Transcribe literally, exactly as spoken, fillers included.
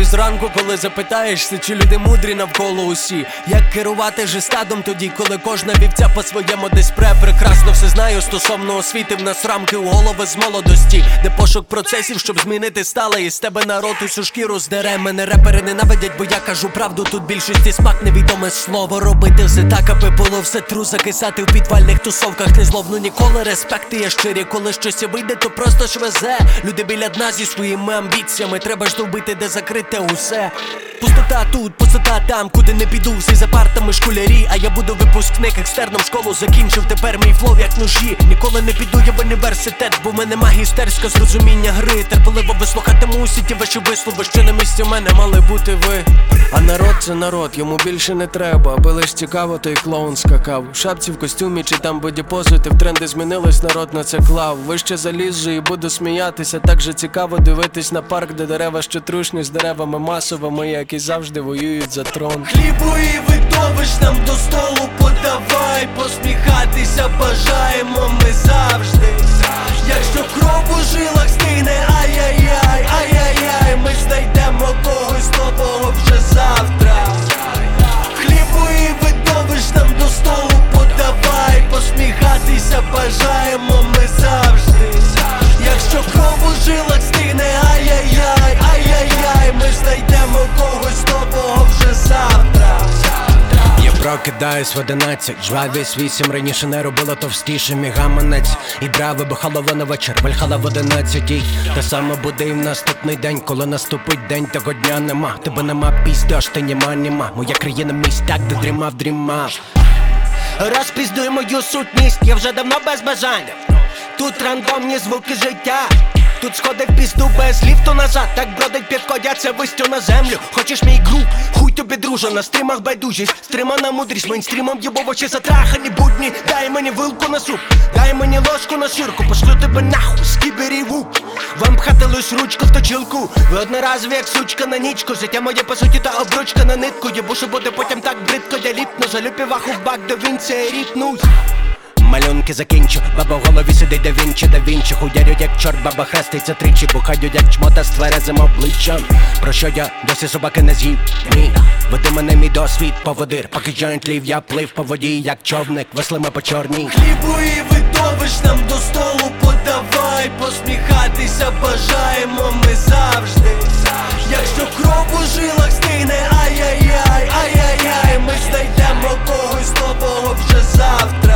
тобі зранку, коли запитаєшся, чи люди мудрі навколо усі. Як керувати же стадом тоді, коли кожна вівця по-своєму десь пре. Прекрасно все знаю стосовно освіти. В нас рамки у голови з молодості, де пошук процесів, щоб змінити стале. І з тебе народ усю шкіру здере. Мене репери ненавидять, бо я кажу правду. Тут більшості смак невідоме слово. Робити все так, аби було все тру. Закисати в підвальних тусовках не зловну ніколи. Респекти є щирі, коли щось вийде, то просто ж везе. Люди біля дна зі своїми амбіціями. Треба ж добити, де закрите усе. Пустота тут, пустота там, куди не піду, всі за партами школярі. А я буду випускник, екстерном школу закінчив. Тепер мій флоу як ножі. Ніколи не піду я в університет, бо в мене магістерське зрозуміння гри. Терпеливо вислухатиму усі ті ваші вислови, що на місці мене мали бути ви. А народ це народ, йому більше не треба. Аби лиш цікаво, той клоун скакав. В шапці, в костюмі чи там бодіпозитив. Тренди змінились, народ на це клав. Вище залізжу і буду сміятися. Так же цікаво дивитись на парк, де дерева ще трушні з деревами масовими, які завжди воюють за трон. Хлібу і видовищ нам до столу подавай. Посміхатися бажаємо ми завжди. Якщо кров у жилах стигне, ай-яй-яй, ай-яй-яй, ми знайдемо когось нового вже завтра. Хлібу і видовищ нам до столу подавай. Посміхатися бажаємо ми завжди. Якщо кров у жилах стигне, ай-яй-яй, ай-яй-яй, ми знайдемо когось нового вже завтра. Я прокидаюсь в одинадцять, жвавість вісім, раніше не робила товстіше мій гаманець. І брав вибухало на вечір, вальхала в одинадцятій. Та саме буде і в наступний день, коли наступить день, того дня нема. Тебе нема пізди, аж ти нема, нема. Моя країна містяк, де дрімав, дрімав. Розпізнуй мою сутність, я вже давно без бажання. Тут рандомні звуки життя. Тут сходи в пізду без ліфту назад. Так бродить підкодяться вистю на землю. Хочеш мій груп? Хуй тобі, друже. На стрімах байдужість, стримана мудрість. Мейнстрімом єбовочі затрахані будні. Дай мені вилку на суп, дай мені ложку на ширку. Пошлю тебе нахуй, скібері вук. Вам пхати лиш ручку в точилку. Ви одноразові, як сучка на нічку. Життя моє по суті та обручка на нитку. Єбу, що буде потім так бридко, я ліпну. Жалю піваху в бак до вінця і ріпнусь. Малюнки закінчу, баба в голові сидить, да Вінчі, да Вінчі. Хуярють як чорт, баба хреститься тричі. Бухають як чмота з тверезим обличчям. Про що я досі собаки не з'їв? Ні, веди мене мій досвід, поводир. Поки джойнт лів, я плив по воді, як човник, веслими по чорній. Хлібу і видовищ нам до столу подавай. Посміхатися бажаємо ми завжди. Якщо кров у жилах стигне, ай-яй-яй, ай-яй-яй, ми знайдемо когось нового вже завтра.